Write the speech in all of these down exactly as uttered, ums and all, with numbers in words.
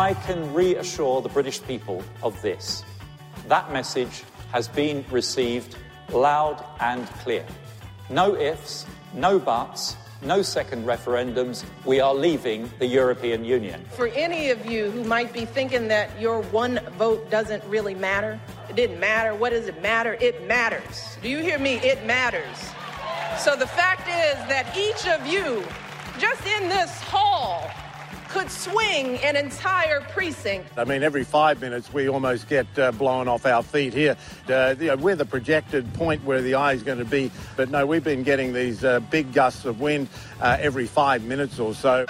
I can reassure the British people of this. That message has been received loud and clear. No ifs, no buts, no second referendums. We are leaving the European Union. For any of you who might be thinking that your one vote doesn't really matter, it didn't matter. What does it matter? It matters. Do you hear me? It matters. So the fact is that each of you, just in this hall, could swing an entire precinct. I mean, every five minutes we almost get uh, blown off our feet here. Uh, you know, we're the projected point where the eye is going to be, but no, we've been getting these uh, big gusts of wind uh, every five minutes or so.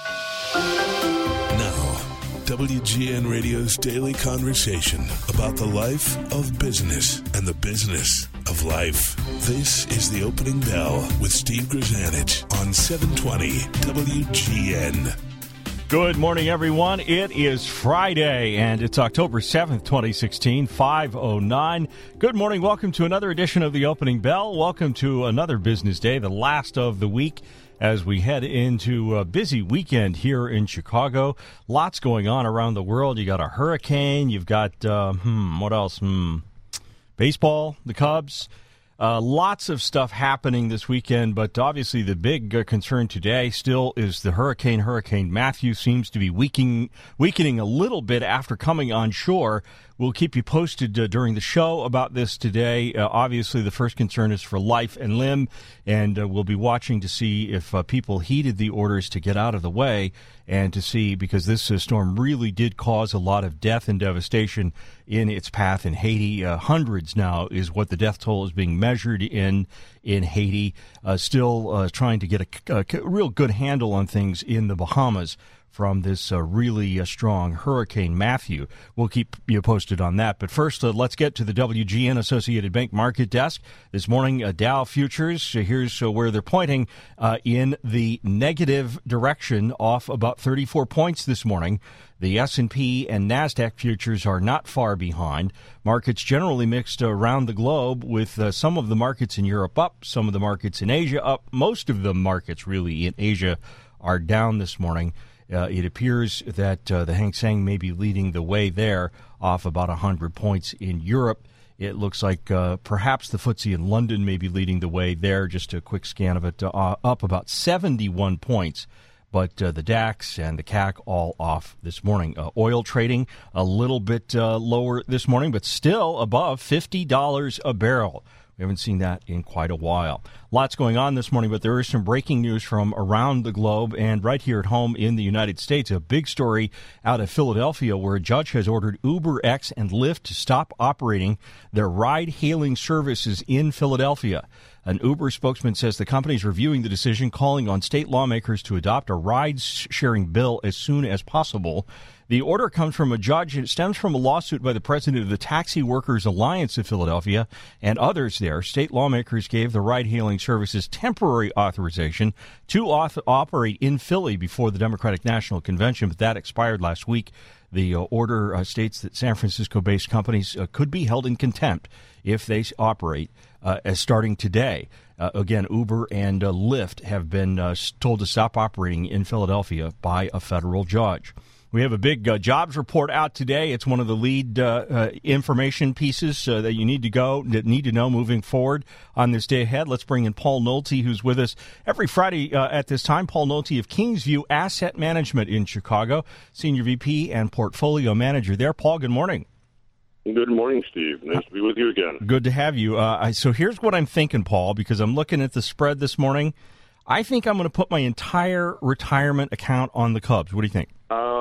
Now, W G N Radio's daily conversation about the life of business and the business of life. This is The Opening Bell with Steve Grzanich on seven twenty W G N. Good morning, everyone. It is Friday, and it's October seventh, twenty sixteen, five oh nine. Good morning. Welcome to another edition of The Opening Bell. Welcome to another business day, the last of the week, as we head into a busy weekend here in Chicago. Lots going on around the world. You got a hurricane. You've got, uh, hmm, what else? Hmm, baseball, the Cubs. Uh, lots of stuff happening this weekend, but obviously the big uh, concern today still is the hurricane. Hurricane Matthew seems to be weakening, weakening a little bit after coming on shore. We'll keep you posted uh, during the show about this today. Uh, obviously, the first concern is for life and limb, and uh, we'll be watching to see if uh, people heeded the orders to get out of the way and to see, because this uh, storm really did cause a lot of death and devastation in its path in Haiti. Uh, hundreds now is what the death toll is being measured in in Haiti. Uh, still uh, trying to get a, a, a real good handle on things in the Bahamas from this uh, really uh, strong Hurricane Matthew. We'll keep you posted on that. But first, uh, let's get to the W G N Associated Bank Market Desk. This morning, uh, Dow Futures, uh, here's uh, where they're pointing uh, in the negative direction, off about thirty-four points this morning. The S and P and NASDAQ futures are not far behind. Markets generally mixed around the globe, with uh, some of the markets in Europe up, some of the markets in Asia up. Most of the markets really in Asia are down this morning. Uh, it appears that uh, the Hang Seng may be leading the way there, off about one hundred points in Europe. It looks like uh, perhaps the F T S E in London may be leading the way there. Just a quick scan of it, uh, up about seventy-one points. But uh, the DAX and the C A C all off this morning. Uh, oil trading a little bit uh, lower this morning, but still above fifty dollars a barrel. We haven't seen that in quite a while. Lots going on this morning, but there is some breaking news from around the globe and right here at home in the United States. A big story out of Philadelphia, where a judge has ordered UberX and Lyft to stop operating their ride-hailing services in Philadelphia. An Uber spokesman says the company is reviewing the decision, calling on state lawmakers to adopt a ride-sharing bill as soon as possible. The order comes from a judge, and it stems from a lawsuit by the president of the Taxi Workers Alliance of Philadelphia and others there. State lawmakers gave the ride-hailing services temporary authorization to auth- operate in Philly before the Democratic National Convention, but that expired last week. The uh, order uh, states that San Francisco-based companies uh, could be held in contempt if they operate uh, as starting today. Uh, again, Uber and uh, Lyft have been uh, told to stop operating in Philadelphia by a federal judge. We have a big uh, jobs report out today. It's one of the lead uh, uh, information pieces uh, that you need to go, that need to know moving forward on this day ahead. Let's bring in Paul Nolte, who's with us every Friday uh, at this time. Paul Nolte of Kingsview Asset Management in Chicago, Senior V P and Portfolio Manager there. Paul, good morning. Good morning, Steve. Nice to be with you again. Good to have you. Uh, I, so here's what I'm thinking, Paul, because I'm looking at the spread this morning. I think I'm going to put my entire retirement account on the Cubs. What do you think?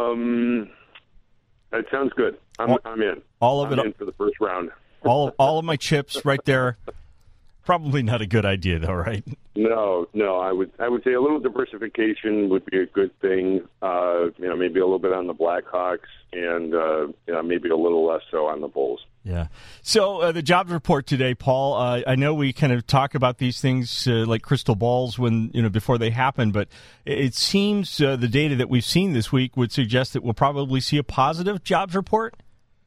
Um, that sounds good. I'm, all, I'm in. All of I'm it in for the first round. all, all of my chips right there. Probably not a good idea, though, right? No, no. I would, I would say a little diversification would be a good thing. Uh, you know, maybe a little bit on the Blackhawks, and uh, you know, maybe a little less so on the Bulls. Yeah. So uh, the jobs report today, Paul. Uh, I know we kind of talk about these things uh, like crystal balls when you know before they happen, but it seems uh, the data that we've seen this week would suggest that we'll probably see a positive jobs report.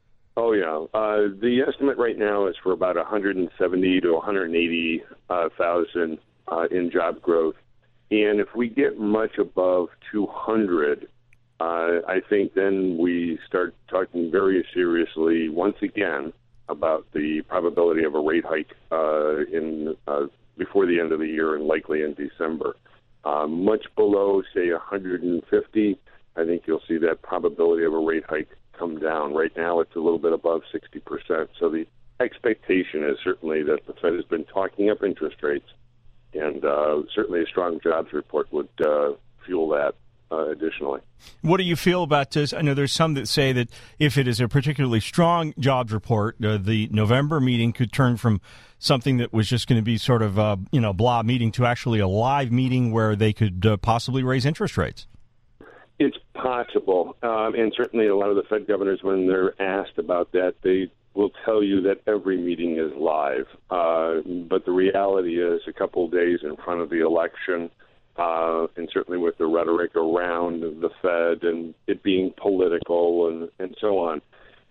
Oh yeah. Uh, the estimate right now is for about one hundred seventy to one hundred eighty uh, thousand uh, in job growth, and if we get much above two hundred. Uh, uh, I think then we start talking very seriously once again about the probability of a rate hike uh, in uh, before the end of the year and likely in December. Uh, much below, say, one hundred fifty, I think you'll see that probability of a rate hike come down. Right now it's a little bit above sixty percent. So the expectation is certainly that the Fed has been talking up interest rates, and uh, certainly a strong jobs report would uh, fuel that. Uh, additionally. What do you feel about this? I know there's some that say that if it is a particularly strong jobs report, uh, the November meeting could turn from something that was just going to be sort of a, you know, blah meeting to actually a live meeting where they could uh, possibly raise interest rates. It's possible. Um, and certainly a lot of the Fed governors, when they're asked about that, they will tell you that every meeting is live. Uh, but the reality is a couple of days in front of the election, Uh, and certainly with the rhetoric around the Fed and it being political and, and so on,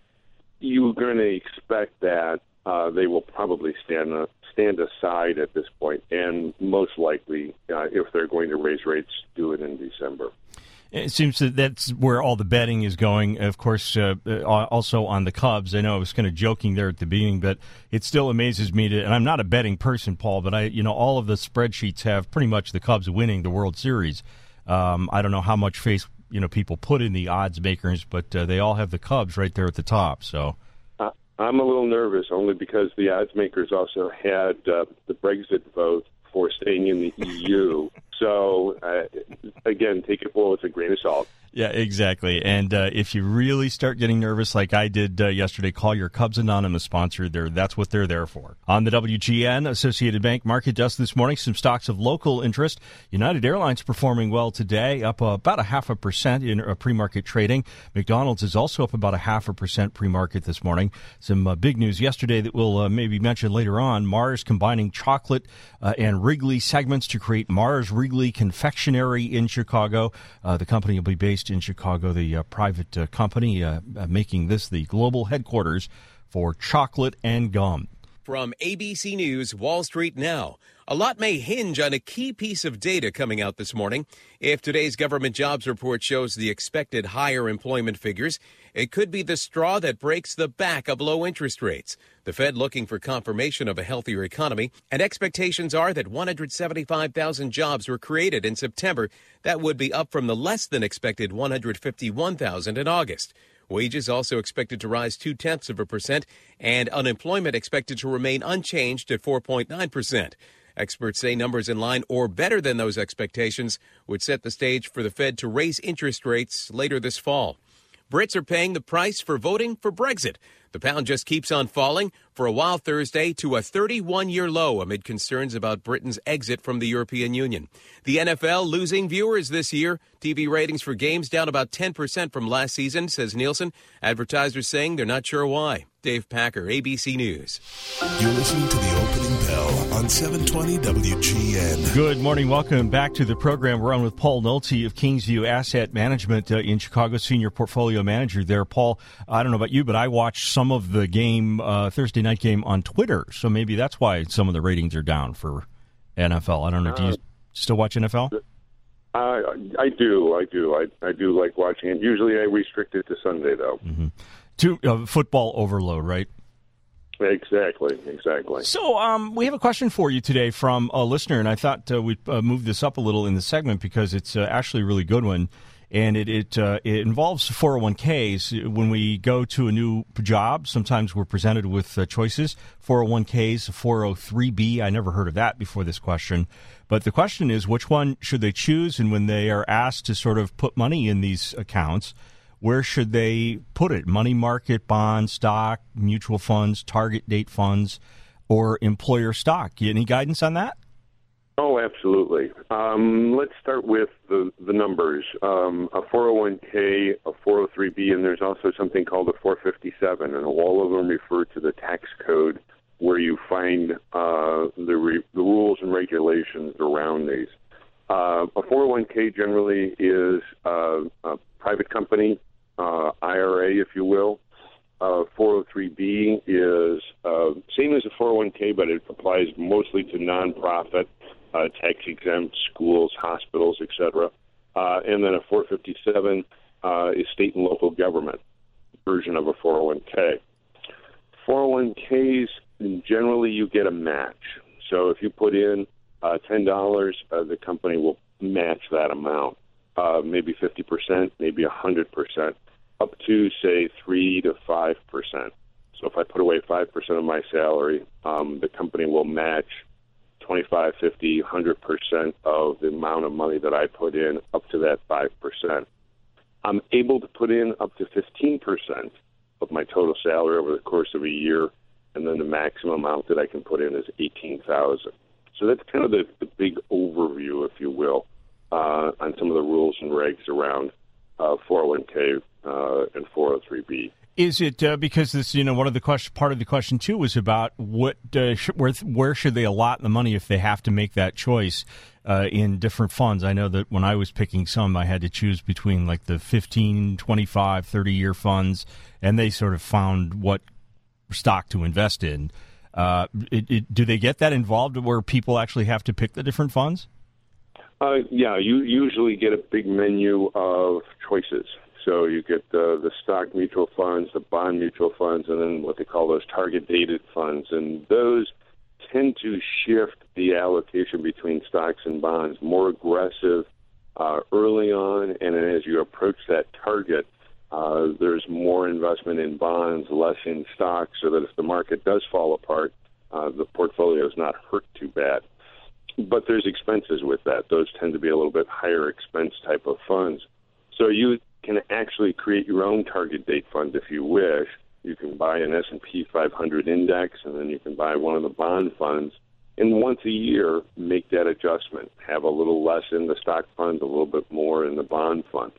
you're going to expect that uh, they will probably stand uh, stand aside at this point, and most likely, uh, if they're going to raise rates, do it in December. It seems that that's where all the betting is going. Of course, uh, also on the Cubs. I know I was kind of joking there at the beginning, but it still amazes me to, and I'm not a betting person, Paul, but I, you know, all of the spreadsheets have pretty much the Cubs winning the World Series. Um, I don't know how much faith, you know, people put in the odds makers, but uh, they all have the Cubs right there at the top. So uh, I'm a little nervous only because the odds makers also had uh, the Brexit vote for staying in the E U. So, uh, again, take it all with a grain of salt. Yeah, exactly. And uh, if you really start getting nervous like I did uh, yesterday, call your Cubs Anonymous sponsor. They're, that's what they're there for. On the W G N Associated Bank market desk this morning, some stocks of local interest. United Airlines performing well today, up uh, about a half a percent in uh, pre-market trading. McDonald's is also up about a half a percent pre-market this morning. Some uh, big news yesterday that we'll uh, maybe mention later on. Mars combining chocolate uh, and Wrigley segments to create Mars Wrigley Confectionery in Chicago. Uh, the company will be based in Chicago, the uh, private uh, company uh, uh, making this the global headquarters for chocolate and gum. From A B C News, Wall Street Now. A lot may hinge on a key piece of data coming out this morning. If today's government jobs report shows the expected higher employment figures, it could be the straw that breaks the back of low interest rates. The Fed looking for confirmation of a healthier economy, and expectations are that one hundred seventy-five thousand jobs were created in September. That would be up from the less than expected one hundred fifty-one thousand in August. Wages also expected to rise two-tenths of a percent, and unemployment expected to remain unchanged at four point nine percent. Experts say numbers in line or better than those expectations would set the stage for the Fed to raise interest rates later this fall. Brits are paying the price for voting for Brexit. The pound just keeps on falling, for a while Thursday to a thirty-one-year low amid concerns about Britain's exit from the European Union. The N F L losing viewers this year. T V ratings for games down about ten percent from last season, says Nielsen. Advertisers saying they're not sure why. Dave Packer, A B C News. You're listening to The Opening Bell on seven twenty W G N. Good morning. Welcome back to the program. We're on with Paul Nolte of Kingsview Asset Management uh, in Chicago, Senior Portfolio Manager there. Paul, I don't know about you, but I watched some of the game, uh, Thursday night game on Twitter, so maybe that's why some of the ratings are down for N F L. I don't know. Do you still watch N F L? Uh, I do. I do. I, I do like watching it. Usually I restrict it to Sunday, though. Mm-hmm. To uh, football overload, right? Exactly, exactly. So um, we have a question for you today from a listener, and I thought uh, we'd uh, move this up a little in the segment because it's uh, actually a really good one, and it it, uh, it involves four oh one k's. When we go to a new job, sometimes we're presented with uh, choices, four oh one k's, four oh three b. I never heard of that before this question. But the question is, which one should they choose? And when they are asked to sort of put money in these accounts, where should they put it? Money market, bond, stock, mutual funds, target date funds, or employer stock? Any guidance on that? Oh, absolutely. Um, let's start with the, the numbers. Um, a four oh one k, a four oh three b, and there's also something called a four fifty-seven, and all of them refer to the tax code where you find uh, the, re- the rules and regulations around these. Uh, a four oh one k generally is uh, a private company, uh, I R A, if you will. Uh, four oh three b is uh, same as a four oh one k, but it applies mostly to nonprofit, uh, tax-exempt schools, hospitals, et cetera. Uh, and then a four fifty-seven uh, is state and local government version of a four oh one k. four oh one k's, generally you get a match. So if you put in uh, ten dollars, uh, the company will match that amount, uh, maybe fifty percent, maybe one hundred percent, up to, say, three to five percent. So if I put away five percent of my salary, um, the company will match twenty-five, fifty, one hundred percent of the amount of money that I put in up to that five percent. I'm able to put in up to fifteen percent of my total salary over the course of a year, and then the maximum amount that I can put in is eighteen thousand dollars. So that's kind of the, the big overview, if you will, uh, on some of the rules and regs around uh, four oh one k uh, and four oh three b. Is it uh, because this, you know, one of the question, part of the question too was about what, uh, sh- where, where should they allot the money if they have to make that choice uh, in different funds? I know that when I was picking some, I had to choose between like the fifteen, twenty-five, thirty year funds, and they sort of found what stock to invest in. Uh, it, it, do they get that involved where people actually have to pick the different funds? Uh, yeah, you usually get a big menu of choices. So you get the, the stock mutual funds, the bond mutual funds, and then what they call those target-dated funds. And those tend to shift the allocation between stocks and bonds more aggressive uh, early on, and then as you approach that target, uh, there's more investment in bonds, less in stocks, so that if the market does fall apart, uh, the portfolio is not hurt too bad. But there's expenses with that. Those tend to be a little bit higher expense type of funds. So you can actually create your own target date fund if you wish. You can buy an S and P five hundred index, and then you can buy one of the bond funds, and once a year make that adjustment. Have a little less in the stock fund, a little bit more in the bond fund.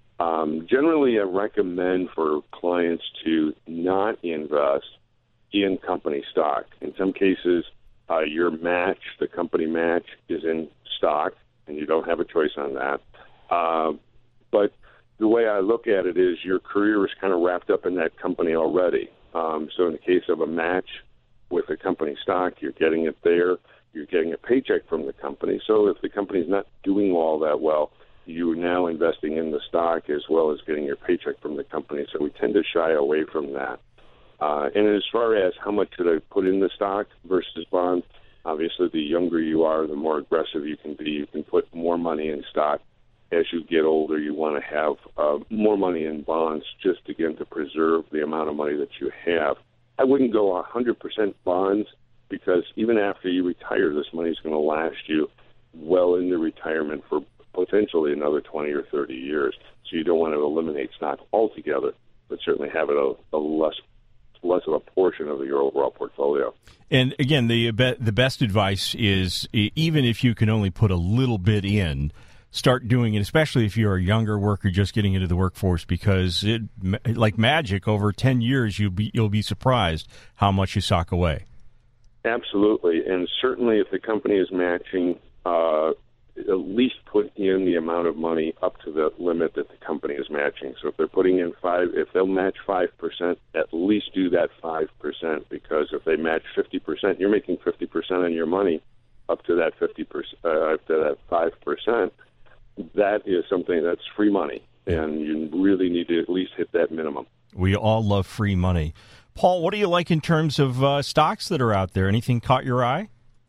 Um, generally, I recommend for clients to not invest in company stock. In some cases, uh, your match, the company match, is in stock, and you don't have a choice on that. Uh, but the way I look at it is your career is kind of wrapped up in that company already. Um, so in the case of a match with a company stock, you're getting it there. You're getting a paycheck from the company. So if the company's not doing all that well, you're now investing in the stock as well as getting your paycheck from the company. So we tend to shy away from that. Uh, and as far as how much should I put in the stock versus bond, obviously the younger you are, the more aggressive you can be. You can put more money in stock. As you get older, you want to have uh, more money in bonds just, again, to preserve the amount of money that you have. I wouldn't go one hundred percent bonds because even after you retire, this money is going to last you well into retirement for potentially another twenty or thirty years. So you don't want to eliminate stock altogether, but certainly have it a, a less less of a portion of your overall portfolio. And again, the the best advice is even if you can only put a little bit in, start doing it, especially if you're a younger worker just getting into the workforce, because it, like magic, over ten years, you'll be, you'll be surprised how much you sock away. Absolutely. And certainly if the company is matching, uh, at least put in the amount of money up to the limit that the company is matching. So if they're putting in five, if they'll match five percent, at least do that five percent, because if they match fifty percent, you're making fifty percent on your money up to that fifty percent, uh, up to that five percent. That is something that's free money, and you really need to at least hit that minimum. We all love free money. Paul, what do you like in terms of uh, stocks that are out there? Anything caught your eye?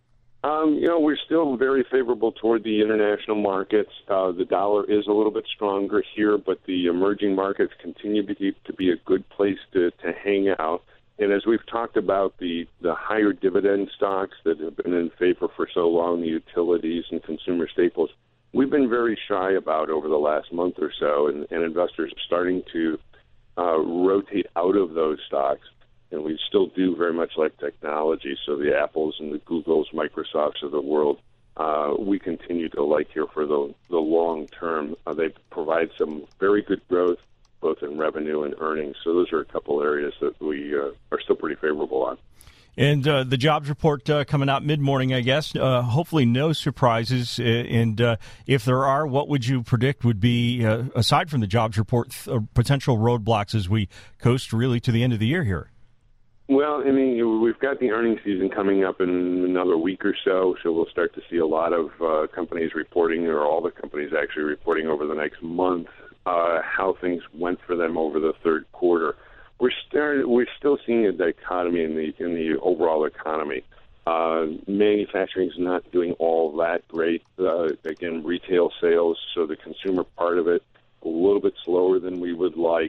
Um, you know, we're still very favorable toward the international markets. Uh, the dollar is a little bit stronger here, but the emerging markets continue to be, to be a good place to, to hang out. And as we've talked about, the, the higher dividend stocks that have been in favor for so long, the utilities and consumer staples, we've been very shy about over the last month or so, and, and investors are starting to uh, rotate out of those stocks. And we still do very much like technology, so the Apples and the Googles, Microsofts of the world, uh, we continue to like here for the, the long term. Uh, they provide some very good growth, both in revenue and earnings. So those are a couple areas that we uh, are still pretty favorable on. And uh, the jobs report uh, coming out mid-morning, I guess. Uh, hopefully no surprises. And uh, if there are, what would you predict would be, uh, aside from the jobs report, th- potential roadblocks as we coast really to the end of the year here? Well, I mean, we've got the earnings season coming up in another week or so, so we'll start to see a lot of uh, companies reporting, or all the companies actually reporting over the next month. uh, how things went for them over the third quarter. We're starting, we're still seeing a dichotomy in the in the overall economy. Uh, manufacturing is not doing all that great. Uh, again, retail sales, so the consumer part of it, a little bit slower than we would like.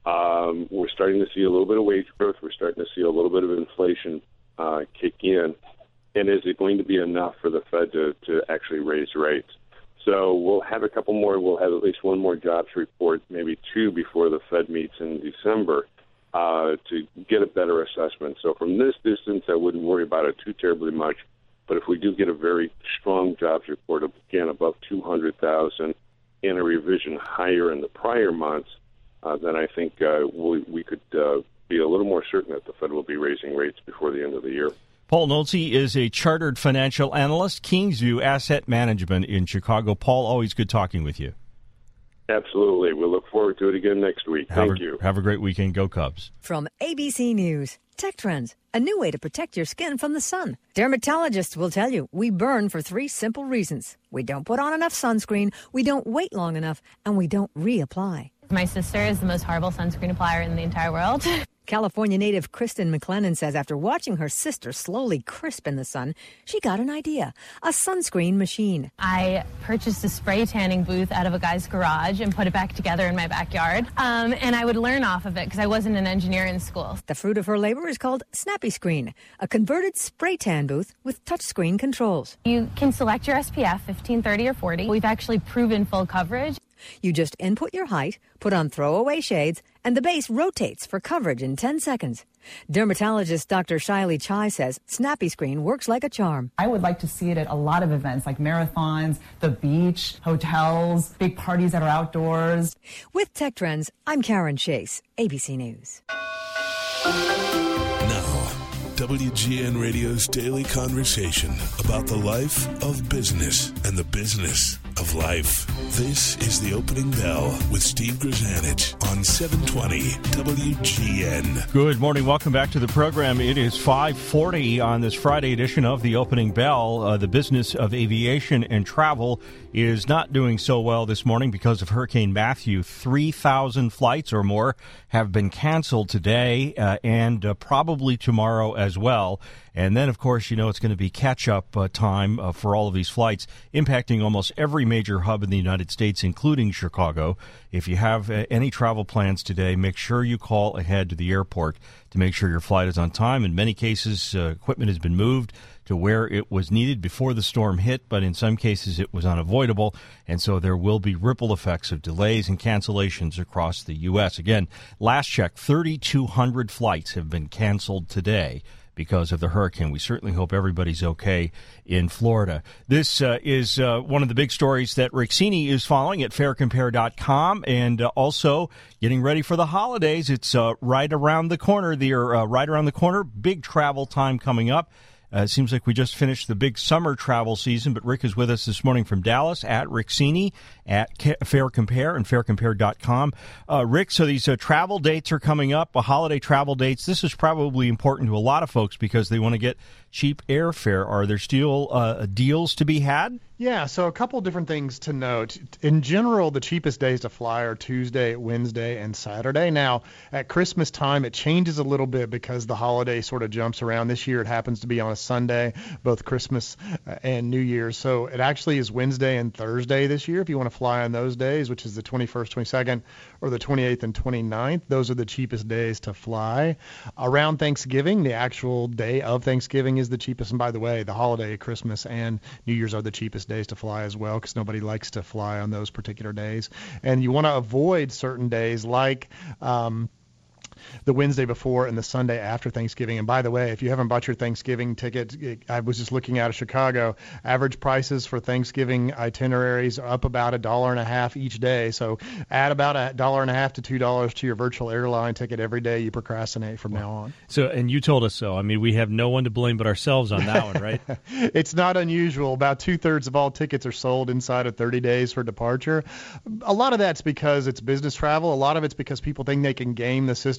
Um, we're starting to see a little bit of wage growth. We're starting to see a little bit of inflation uh, kick in. And is it going to be enough for the Fed to, to actually raise rates? So we'll have a couple more. We'll have at least one more jobs report, maybe two, before the Fed meets in December uh, to get a better assessment. So from this distance, I wouldn't worry about it too terribly much. But if we do get a very strong jobs report, again, above two hundred thousand and a revision higher in the prior months, uh, then I think uh, we, we could uh, be a little more certain that the Fed will be raising rates before the end of the year. Paul Nolte is a chartered financial analyst, Kingsview Asset Management in Chicago. Paul, always good talking with you. Absolutely. We'll look forward to it again next week. Have Thank a, you. Have a great weekend. Go Cubs. From A B C News, Tech Trends, a new way to protect your skin from the sun. Dermatologists will tell you we burn for three simple reasons. We don't put on enough sunscreen, we don't wait long enough, and we don't reapply. My sister is the most horrible sunscreen applier in the entire world. California native Kristen McLennan says after watching her sister slowly crisp in the sun, she got an idea, a sunscreen machine. I purchased a spray tanning booth out of a guy's garage and put it back together in my backyard. Um, and I would learn off of it because I wasn't an engineer in school. The fruit of her labor is called Snappy Screen, a converted spray tan booth with touchscreen controls. You can select your S P F, fifteen, thirty, or forty. We've actually proven full coverage. You just input your height, put on throwaway shades, and the base rotates for coverage in ten seconds. Dermatologist Doctor Shiley Chai says Snappy Screen works like a charm. I would like to see it at a lot of events like marathons, the beach, hotels, big parties that are outdoors. With Tech Trends, I'm Karen Chase, A B C News. Now, W G N Radio's daily conversation about the life of business and the business of life. This is The Opening Bell with Steve Grzanich on seven twenty W G N. Good morning. Welcome back to the program. It is five forty on this Friday edition of The Opening Bell. Uh, the business of aviation and travel is not doing so well this morning because of Hurricane Matthew. three thousand flights or more have been canceled today uh, and uh, probably tomorrow as well. And then, of course, you know, it's going to be catch-up uh, time uh, for all of these flights, impacting almost every major hub in the United States, including Chicago. If you have uh, any travel plans today, make sure you call ahead to the airport to make sure your flight is on time. In many cases, uh, equipment has been moved to where it was needed before the storm hit, but in some cases it was unavoidable, and so there will be ripple effects of delays and cancellations across the U S. Again, last check, thirty-two hundred flights have been canceled today because of the hurricane. We certainly hope everybody's okay in Florida. This uh, is uh, one of the big stories that Rick Cini is following at fair compare dot com, and uh, also getting ready for the holidays. It's uh, right around the corner. They're uh, right around the corner. Big travel time coming up. Uh, it seems like we just finished the big summer travel season, but Rick is with us this morning from Dallas at Rick Cini at Fair Compare and fair compare dot com. Uh, Rick, so these uh, travel dates are coming up, uh, holiday travel dates. This is probably important to a lot of folks because they want to get cheap airfare. Are there still uh, deals to be had? Yeah, so a couple different things to note. In general, the cheapest days to fly are Tuesday, Wednesday, and Saturday. Now, at Christmas time, it changes a little bit because the holiday sort of jumps around. This year, it happens to be on a Sunday, both Christmas and New Year's. So it actually is Wednesday and Thursday this year if you want to fly on those days, which is the twenty-first, twenty-second, or the twenty-eighth and twenty-ninth. Those are the cheapest days to fly. Around Thanksgiving, the actual day of Thanksgiving is the cheapest. And by the way, the holiday, Christmas and New Year's are the cheapest days to fly as well because nobody likes to fly on those particular days. And you want to avoid certain days like um, the Wednesday before and the Sunday after Thanksgiving. And by the way, if you haven't bought your Thanksgiving ticket, I was just looking out of Chicago. Average prices for Thanksgiving itineraries are up about a dollar and a half each day. So add about a dollar and a half to two dollars to your virtual airline ticket every day you procrastinate from now on. So, and you told us so. I mean, we have no one to blame but ourselves on that one, right? It's not unusual. About two-thirds of all tickets are sold inside of thirty days for departure. A lot of that's because it's business travel. A lot of it's because people think they can game the system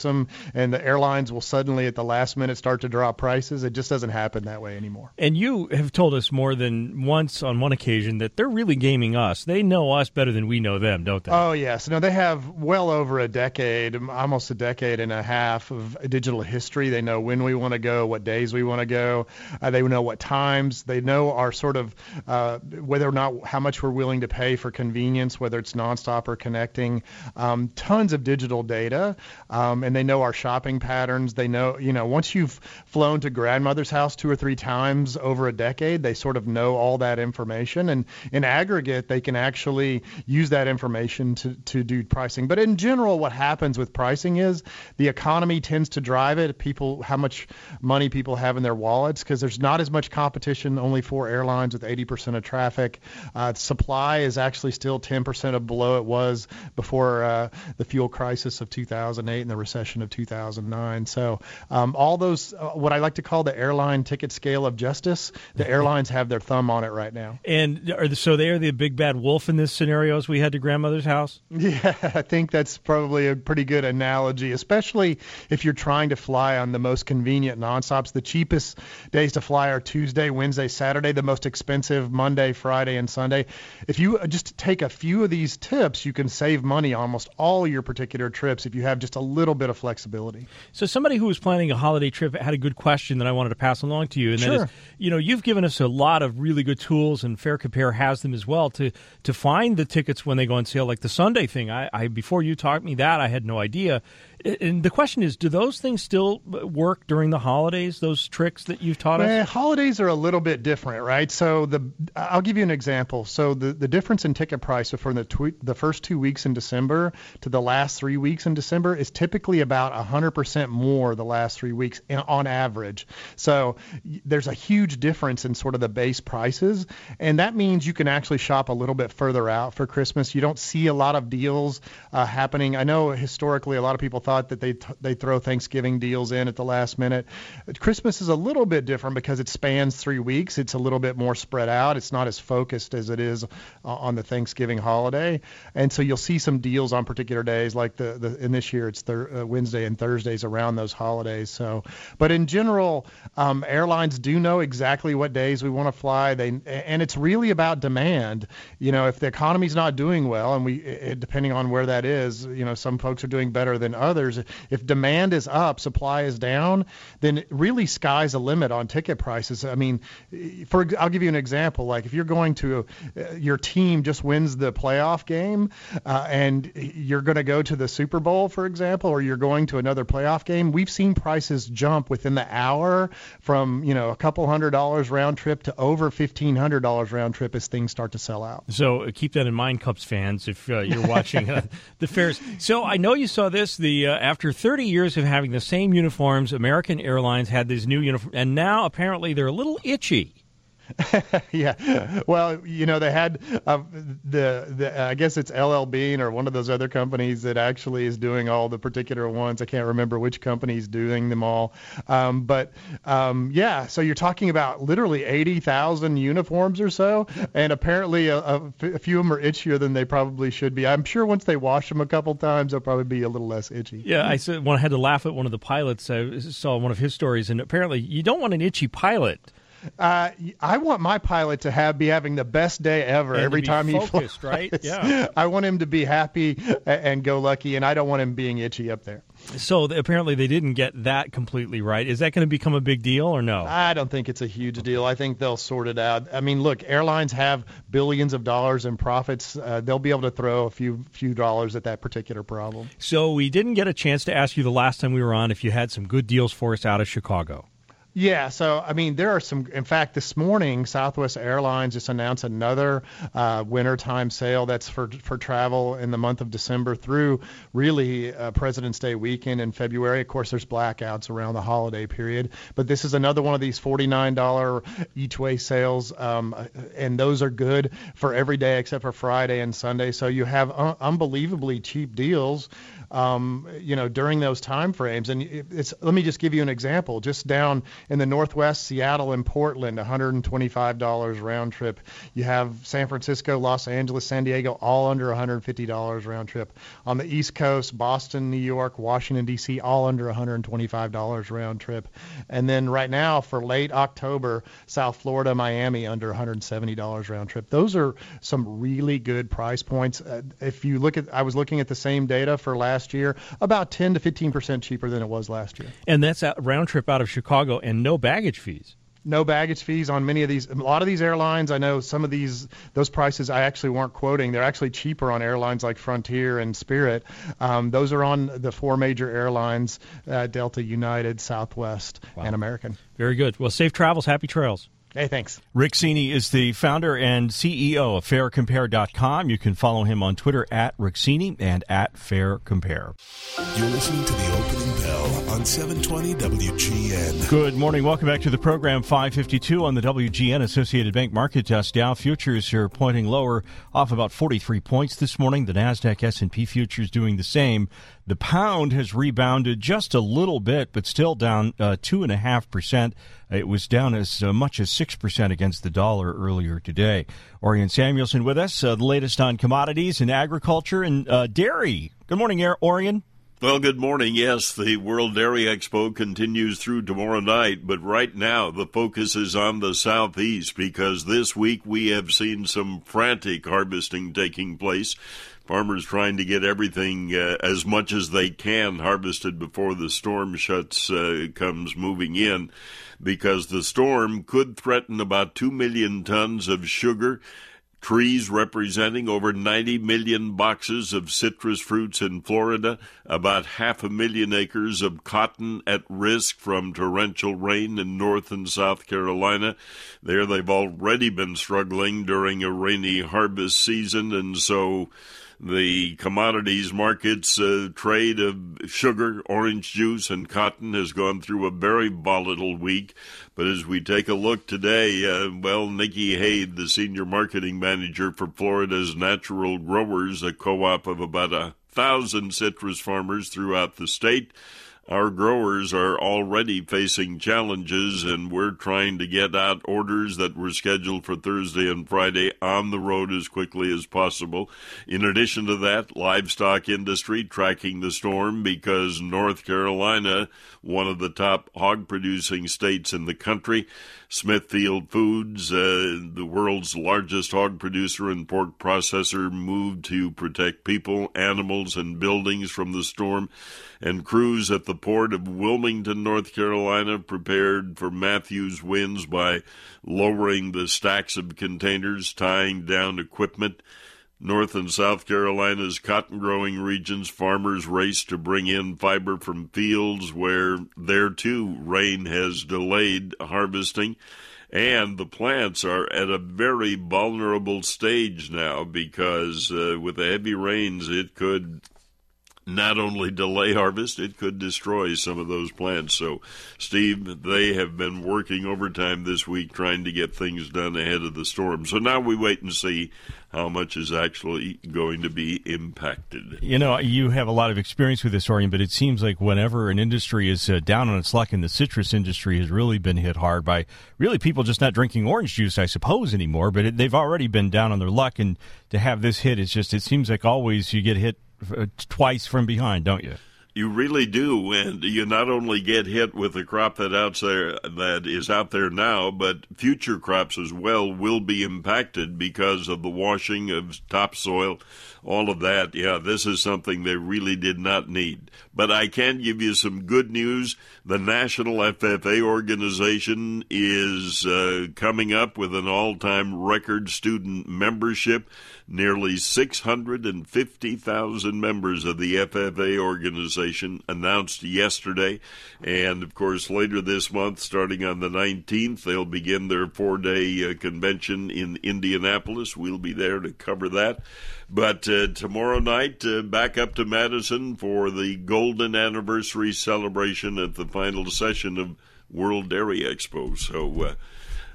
awesome, and the airlines will suddenly at the last minute start to drop prices. It just doesn't happen that way anymore. And you have told us more than once on one occasion that they're really gaming us. They know us better than we know them, don't they? Oh, yes. No, they have well over a decade, almost a decade and a half of digital history. They know when we want to go, what days we want to go. Uh, they know what times. They know our sort of uh, whether or not how much we're willing to pay for convenience, whether it's nonstop or connecting. Um, tons of digital data, um, and they know our shopping patterns. They know, you know, once you've flown to grandmother's house two or three times over a decade, they sort of know all that information. And in aggregate, they can actually use that information to, to do pricing. But in general, what happens with pricing is the economy tends to drive it. People, how much money people have in their wallets, because there's not as much competition, only four airlines with eighty percent of traffic. Uh, supply is actually still ten percent of below it was before uh, the fuel crisis of two thousand eight and the recession of two thousand nine. So um, all those, uh, what I like to call the airline ticket scale of justice, the airlines have their thumb on it right now. And are the, so they are the big bad wolf in this scenario as we head to grandmother's house? Yeah, I think that's probably a pretty good analogy, especially if you're trying to fly on the most convenient nonstops. The cheapest days to fly are Tuesday, Wednesday, Saturday, the most expensive Monday, Friday, and Sunday. If you just take a few of these tips, you can save money almost all your particular trips if you have just a little bit of flexibility. So somebody who was planning a holiday trip had a good question that I wanted to pass along to you. And sure. that is, you know, you've given us a lot of really good tools, and Fare Compare has them as well, to to find the tickets when they go on sale, like the Sunday thing. I, I before you taught me that, I had no idea. And the question is, do those things still work during the holidays, those tricks that you've taught us? Well, holidays are a little bit different, right? So the I'll give you an example. So the, the difference in ticket price from the tw- the first two weeks in December to the last three weeks in December is typically about one hundred percent more the last three weeks on average. So there's a huge difference in sort of the base prices, and that means you can actually shop a little bit further out for Christmas. You don't see a lot of deals uh, happening. I know historically a lot of people thought that they t- they throw Thanksgiving deals in at the last minute. Christmas is a little bit different because it spans three weeks. It's a little bit more spread out. It's not as focused as it is uh, on the Thanksgiving holiday. And so you'll see some deals on particular days, like the, the in this year it's thir- uh, Wednesday and Thursdays around those holidays. So, but in general, um, airlines do know exactly what days we want to fly. They and it's really about demand. You know, if the economy's not doing well, and we it, depending on where that is, you know, some folks are doing better than others. If demand is up, supply is down, then really sky's the limit on ticket prices. I mean, for I'll give you an example. Like if you're going to, uh, your team just wins the playoff game, uh, and you're going to go to the Super Bowl, for example, or you're going to another playoff game, we've seen prices jump within the hour from, you know, a couple hundred dollars round trip to over fifteen hundred dollars round trip as things start to sell out. So uh, keep that in mind, Cubs fans, if uh, you're watching uh, the fairs. So I know you saw this, the uh, after thirty years of having the same uniforms, American Airlines had these new uniforms, and now apparently they're a little itchy. Yeah, well, you know, they had uh, the, the I guess it's L L Bean or one of those other companies that actually is doing all the particular ones. I can't remember which company's doing them all. Um, but, um, yeah, so you're talking about literally eighty thousand uniforms or so, and apparently a, a, f- a few of them are itchier than they probably should be. I'm sure once they wash them a couple times, they'll probably be a little less itchy. Yeah, I said, when I had to laugh at one of the pilots, I saw one of his stories, and apparently you don't want an itchy pilot. Uh, I want my pilot to have be having the best day ever and every time focused, he flies. Right? Yeah. I want him to be happy and go lucky, and I don't want him being itchy up there. So apparently they didn't get that completely right. Is that going to become a big deal or no? I don't think it's a huge deal. I think they'll sort it out. I mean, look, airlines have billions of dollars in profits. Uh, they'll be able to throw a few few dollars at that particular problem. So we didn't get a chance to ask you the last time we were on if you had some good deals for us out of Chicago. Yeah, so, I mean, there are some, in fact, this morning, Southwest Airlines just announced another uh, wintertime sale that's for for travel in the month of December through really uh, President's Day weekend in February. Of course, there's blackouts around the holiday period, but this is another one of these forty-nine dollars each way sales, um, and those are good for every day except for Friday and Sunday. So you have un- unbelievably cheap deals, um, you know, during those time frames. And it's, let me just give you an example. Just down In the Northwest, Seattle and Portland, one hundred twenty-five dollars round trip. You have San Francisco, Los Angeles, San Diego, all under one hundred fifty dollars round trip. On the East Coast, Boston, New York, Washington, D C, all under one hundred twenty-five dollars round trip. And then right now for late October, South Florida, Miami, under one hundred seventy dollars round trip. Those are some really good price points. Uh, if you look at, I was looking at the same data for last year, about ten to fifteen percent cheaper than it was last year. And that's a round trip out of Chicago and no baggage fees. No baggage fees on many of these. A lot of these airlines, I know some of these, those prices I actually weren't quoting. They're actually cheaper on airlines like Frontier and Spirit. Um, those are on the four major airlines, uh, Delta, United, Southwest, wow. and American. Very good. Well, safe travels. Happy trails. Hey, thanks. Rick Cini is the founder and C E O of fair compare dot com. You can follow him on Twitter at Rick Cini and at Fair Compare. You're listening to the opening bell on seven twenty W G N. Good morning. Welcome back to the program. five fifty-two on the W G N Associated Bank Market Desk. Dow futures are pointing lower, off about forty-three points this morning. The NASDAQ S and P futures doing the same. The pound has rebounded just a little bit, but still down uh, two point five percent. It was down as uh, much as six percent against the dollar earlier today. Orion Samuelson with us, uh, the latest on commodities and agriculture and uh, dairy. Good morning, Orion. Well, good morning. Yes, the World Dairy Expo continues through tomorrow night, but right now the focus is on the southeast because this week we have seen some frantic harvesting taking place. Farmers trying to get everything uh, as much as they can harvested before the storm shuts uh, comes moving in, because the storm could threaten about two million tons of sugar, trees representing over ninety million boxes of citrus fruits in Florida, about half a million acres of cotton at risk from torrential rain in North and South Carolina. There they've already been struggling during a rainy harvest season, and so the commodities markets uh, trade of sugar, orange juice, and cotton has gone through a very volatile week. But as we take a look today, uh, well, Nikki Haid, the senior marketing manager for Florida's Natural Growers, a co-op of about a thousand citrus farmers throughout the state, our growers are already facing challenges, and we're trying to get out orders that were scheduled for Thursday and Friday on the road as quickly as possible. In addition to that, livestock industry tracking the storm because North Carolina, one of the top hog-producing states in the country, Smithfield Foods, uh, the world's largest hog producer and pork processor, moved to protect people, animals, and buildings from the storm. And crews at the port of Wilmington, North Carolina, prepared for Matthews winds by lowering the stacks of containers, tying down equipment. North and South Carolina's cotton-growing regions, farmers race to bring in fiber from fields where there, too, rain has delayed harvesting. And the plants are at a very vulnerable stage now because uh, with the heavy rains, it could not only delay harvest, it could destroy some of those plants. So, Steve, they have been working overtime this week trying to get things done ahead of the storm. So now we wait and see how much is actually going to be impacted. You know, you have a lot of experience with this, Orion, but it seems like whenever an industry is uh, down on its luck, and the citrus industry has really been hit hard by really people just not drinking orange juice, I suppose, anymore, but it, they've already been down on their luck, and to have this hit, it's just, it seems like always you get hit twice from behind, don't you? You really do, and you not only get hit with the crop that out there that is out there now, but future crops as well will be impacted because of the washing of topsoil, all of that. Yeah, this is something they really did not need. But I can give you some good news. The National F F A organization is uh, coming up with an all-time record student membership. Nearly six hundred fifty thousand members of the F F A organization announced yesterday. And, of course, later this month, starting on the nineteenth, they'll begin their four-day uh, convention in Indianapolis. We'll be there to cover that. But uh, tomorrow night, uh, back up to Madison for the Golden Anniversary celebration at the final session of World Dairy Expo. So, uh,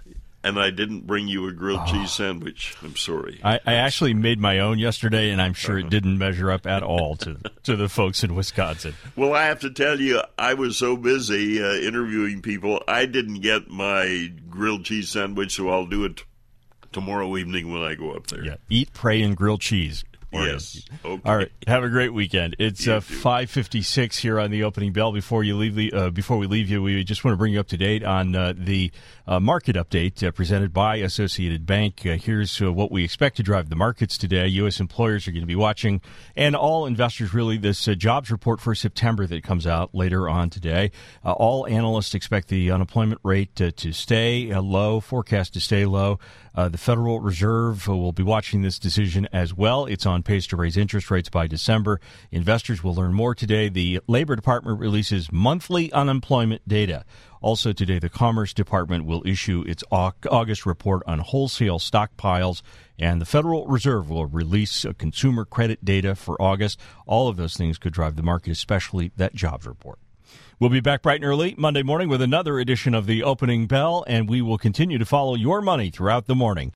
And I didn't bring you a grilled oh. cheese sandwich. I'm sorry. I, I actually made my own yesterday, and I'm sure uh-huh. it didn't measure up at all to to the folks in Wisconsin. Well, I have to tell you, I was so busy uh, interviewing people, I didn't get my grilled cheese sandwich, so I'll do it t- tomorrow evening when I go up there. Yeah, eat, pray, and grilled cheese. Yes. Okay. All right. Have a great weekend. It's uh, five fifty-six here on the opening bell. Before you leave, the, uh, before we leave you, we just want to bring you up to date on uh, the uh, market update uh, presented by Associated Bank. Uh, here's uh, what we expect to drive the markets today. U S employers are going to be watching, and all investors really, this uh, jobs report for September that comes out later on today. Uh, all analysts expect the unemployment rate uh, to stay uh, low, forecast to stay low. Uh, the Federal Reserve uh, will be watching this decision as well. It's on pace to raise interest rates by December. Investors will learn more today. The Labor Department releases monthly unemployment data. Also today, the Commerce Department will issue its August report on wholesale stockpiles, and the Federal Reserve will release a consumer credit data for August. All of those things could drive the market, especially that jobs report. We'll be back bright and early Monday morning with another edition of the Opening Bell, and we will continue to follow your money throughout the morning.